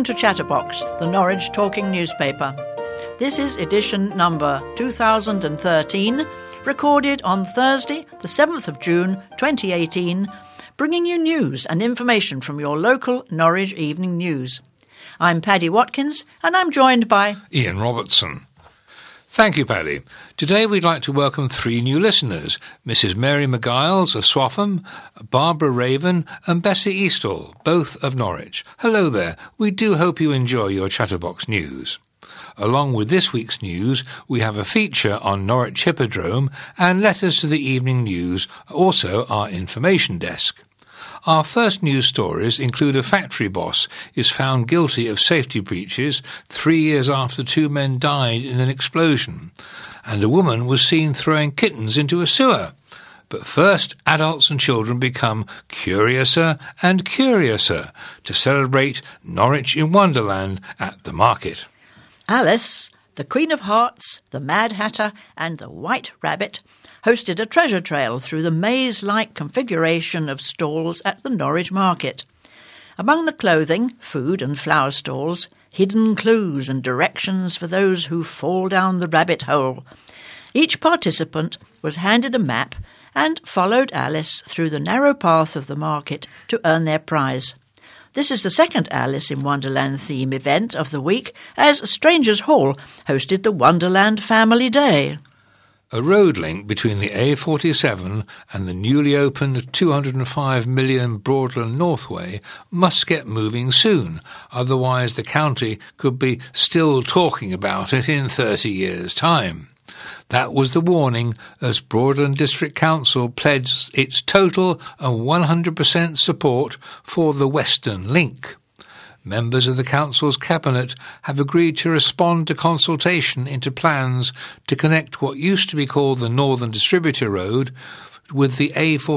to Chatterbox, the Norwich talking newspaper. This is edition number 2013, recorded on Thursday, the 7th of June 2018, bringing you news and information from your local Norwich Evening News. I'm Paddy Watkins, and I'm joined by Ian Robertson. Thank you, Paddy. Today we'd like to welcome 3 new listeners, Mrs. Mary McGiles of Swaffham, Barbara Raven and Bessie Eastall, both of Norwich. Hello there. We do hope you enjoy your Chatterbox news. Along with this week's news, we have a feature on Norwich Hippodrome and letters to the Evening News, also our information desk. Our first news stories include a factory boss is found guilty of safety breaches 3 years after 2 men died in an explosion, and a woman was seen throwing kittens into a sewer. But first, adults and children become curiouser and curiouser to celebrate Norwich in Wonderland at the market. Alice, the Queen of Hearts, the Mad Hatter and the White Rabbit hosted a treasure trail through the maze-like configuration of stalls at the Norwich market. Among the clothing, food and flower stalls, hidden clues and directions for those who fall down the rabbit hole. Each participant was handed a map and followed Alice through the narrow path of the market to earn their prize. This is the second Alice in Wonderland theme event of the week, as Strangers Hall hosted the Wonderland Family Day. A road link between the A47 and the newly opened 205 million Broadland Northway must get moving soon, otherwise the county could be still talking about it in 30 years' time. That was the warning as Broadland District Council pledged its total and 100% support for the Western Link. Members of the Council's Cabinet have agreed to respond to consultation into plans to connect what used to be called the Northern Distributor Road with the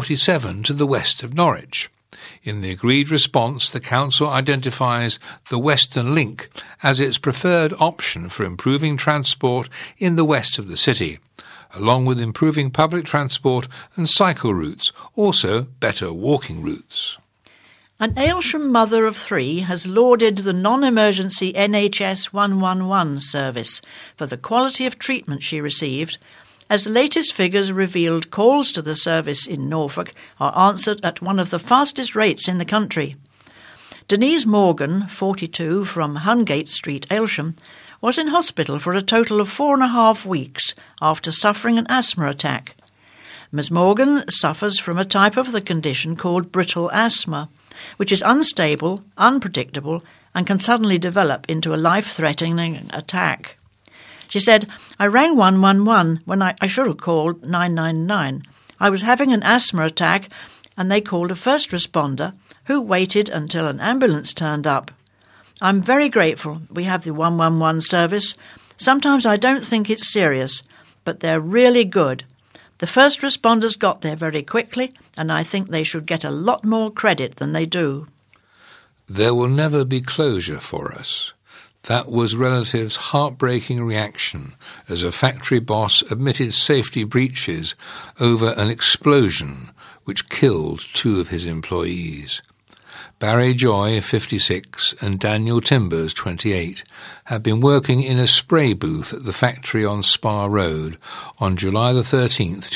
A47 to the west of Norwich. In the agreed response, the Council identifies the Western Link as its preferred option for improving transport in the west of the city, along with improving public transport and cycle routes, also better walking routes. An Aylsham mother of 3 has lauded the non-emergency NHS 111 service for the quality of treatment she received, as the latest figures revealed calls to the service in Norfolk are answered at one of the fastest rates in the country. Denise Morgan, 42, from Hungate Street, Aylsham, was in hospital for a total of 4.5 weeks after suffering an asthma attack. Ms. Morgan suffers from a type of the condition called brittle asthma, which is unstable, unpredictable, and can suddenly develop into a life-threatening attack. She said, "I rang 111 when I should have called 999. I was having an asthma attack, and they called a first responder who waited until an ambulance turned up. I'm very grateful we have the 111 service. Sometimes I don't think it's serious, but they're really good. The first responders got there very quickly, and I think they should get a lot more credit than they do." There will never be closure for us. That was relatives' heartbreaking reaction as a factory boss admitted safety breaches over an explosion which killed 2 of his employees. Barry Joy, 56, and Daniel Timbers, 28, had been working in a spray booth at the factory on Spa Road on July the 13th,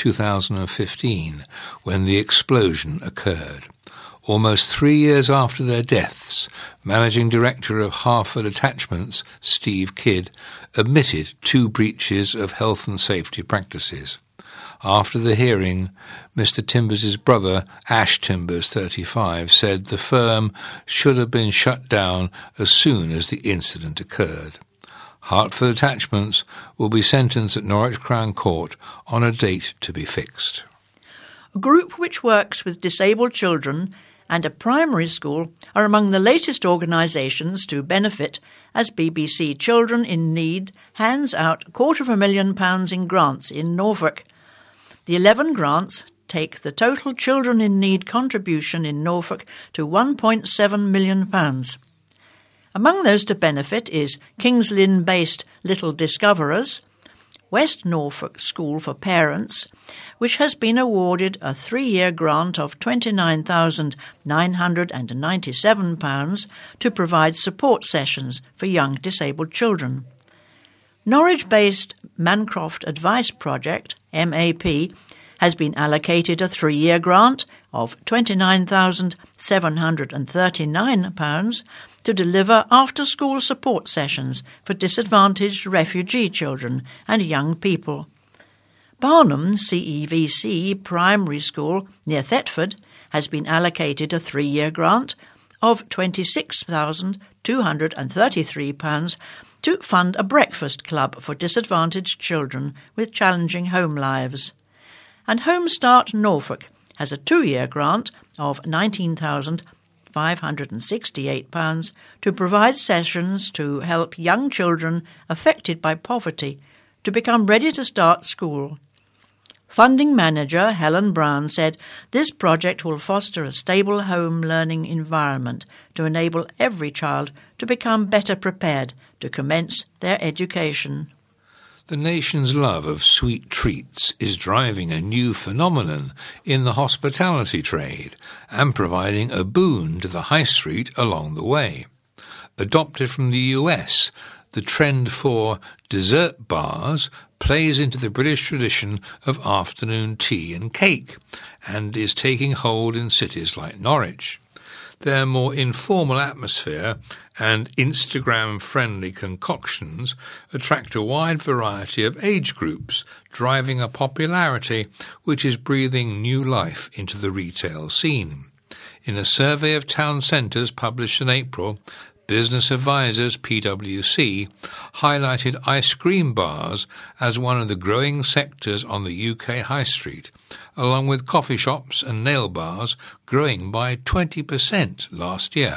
2015, when the explosion occurred. Almost 3 years after their deaths, Managing Director of Harford Attachments, Steve Kidd, admitted 2 breaches of health and safety practices. After the hearing, Mr. Timbers' brother, Ash Timbers, 35, said the firm should have been shut down as soon as the incident occurred. Hertford Attachments will be sentenced at Norwich Crown Court on a date to be fixed. A group which works with disabled children and a primary school are among the latest organisations to benefit as BBC Children in Need hands out £250,000 in grants in Norfolk. The 11 grants take the total Children in Need contribution in Norfolk to £1.7 million. Among those to benefit is Kings Lynn-based Little Discoverers, West Norfolk School for Parents, which has been awarded a 3-year grant of £29,997 to provide support sessions for young disabled children. Norwich-based Mancroft Advice Project, MAP, has been allocated a 3-year grant of £29,739 to deliver after-school support sessions for disadvantaged refugee children and young people. Barnum CEVC Primary School near Thetford has been allocated a 3-year grant of £26,233 to fund a breakfast club for disadvantaged children with challenging home lives. And Home Start Norfolk has a 2-year grant of £19,568 to provide sessions to help young children affected by poverty to become ready to start school. Funding manager Helen Brown said this project will foster a stable home learning environment to enable every child to become better prepared to commence their education. The nation's love of sweet treats is driving a new phenomenon in the hospitality trade and providing a boon to the high street along the way. Adopted from the US, the trend for dessert bars plays into the British tradition of afternoon tea and cake and is taking hold in cities like Norwich. Their more informal atmosphere and Instagram-friendly concoctions attract a wide variety of age groups, driving a popularity which is breathing new life into the retail scene. In a survey of town centres published in April, Business Advisors PwC highlighted ice cream bars as one of the growing sectors on the UK high street, along with coffee shops and nail bars growing by 20% last year.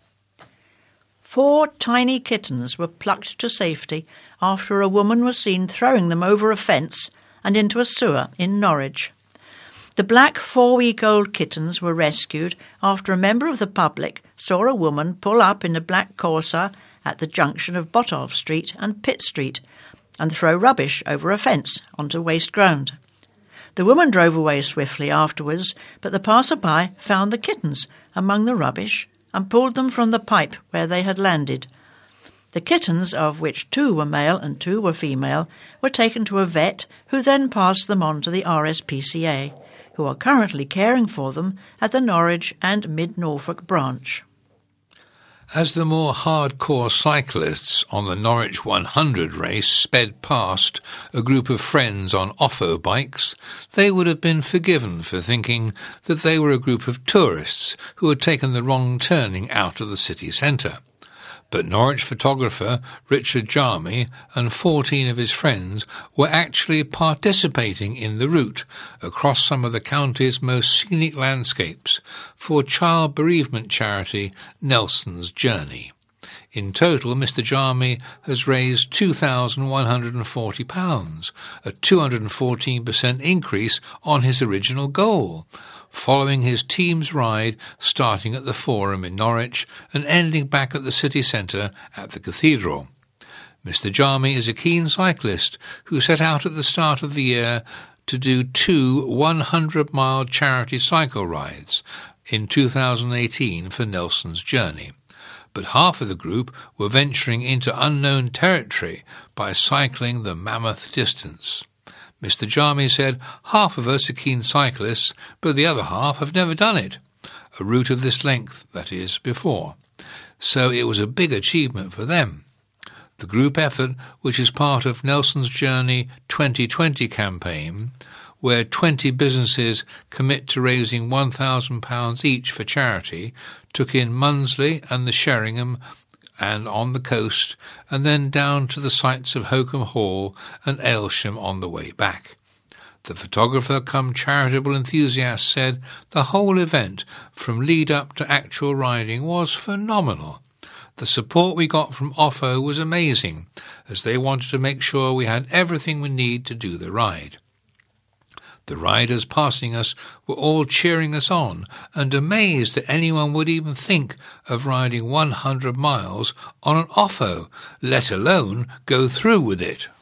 4 tiny kittens were plucked to safety after a woman was seen throwing them over a fence and into a sewer in Norwich. The black 4-week-old kittens were rescued after a member of the public saw a woman pull up in a black Corsa at the junction of Botolph Street and Pitt Street and throw rubbish over a fence onto waste ground. The woman drove away swiftly afterwards, but the passer-by found the kittens among the rubbish and pulled them from the pipe where they had landed. The kittens, of which 2 were male and 2 were female, were taken to a vet who then passed them on to the RSPCA, who are currently caring for them at the Norwich and Mid-Norfolk branch. As the more hardcore cyclists on the Norwich 100 race sped past a group of friends on Offo bikes, they would have been forgiven for thinking that they were a group of tourists who had taken the wrong turning out of the city centre. But Norwich photographer Richard Jarmy and 14 of his friends were actually participating in the route across some of the county's most scenic landscapes for child bereavement charity Nelson's Journey. In total, Mr. Jarmy has raised £2,140, a 214% increase on his original goal, following his team's ride starting at the Forum in Norwich and ending back at the city centre at the Cathedral. Mr. Jarmy is a keen cyclist who set out at the start of the year to do 2 100-mile charity cycle rides in 2018 for Nelson's Journey. But half of the group were venturing into unknown territory by cycling the mammoth distance. Mr. Jarmy said, "Half of us are keen cyclists, but the other half have never done it. A route of this length, that is, before. So it was a big achievement for them." The group effort, which is part of Nelson's Journey 2020 campaign, where 20 businesses commit to raising £1,000 each for charity, took in Munsley and the Sheringham and on the coast, and then down to the sites of Hokum Hall and Aylsham on the way back. The photographer come charitable enthusiast said the whole event, from lead-up to actual riding, was phenomenal. The support we got from Offo was amazing, as they wanted to make sure we had everything we need to do the ride. The riders passing us were all cheering us on and amazed that anyone would even think of riding 100 miles on an Offo, let alone go through with it.